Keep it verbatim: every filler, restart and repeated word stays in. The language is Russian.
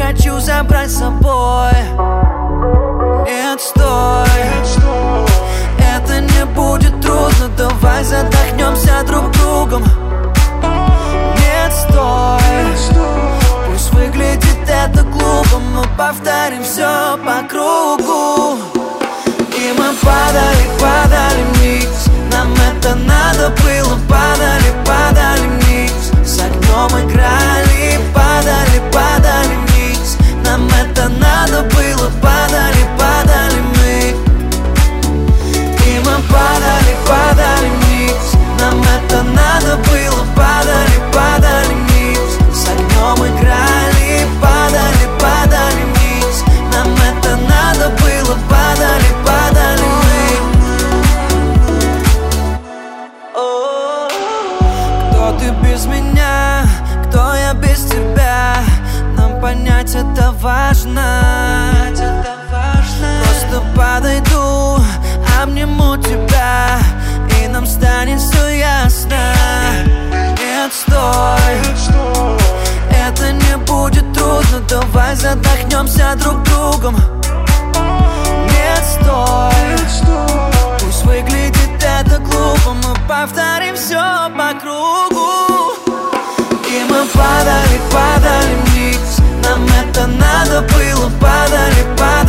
хочу забрать с собой. Нет, стой, это не будет трудно, давай задохнемся друг другом. Нет, стой, пусть выглядит это глупо, мы повторим все по кругу. И мы падали, падали вниз, нам это надо было. Падали, падали вниз, с огнем играли. Падали, падали вниз, нам это надо было. Падали, падали мы. И мы падали, падали вниз, нам это надо было. Падали, падали вниз, с огнем играли. Падали, падали вниз, нам это надо было. Падали, падали мы. Кто ты без меня, кто я без тебя, нам понять это важно. Просто подойду, обниму тебя, и нам станет все ясно. Нет, стой, это не будет трудно, давай задохнемся друг другом. Нет, стой, пусть выглядит это глупо, мы повторим все по кругу. И мы падали, падали вниз, нам это надо было. Падали, падали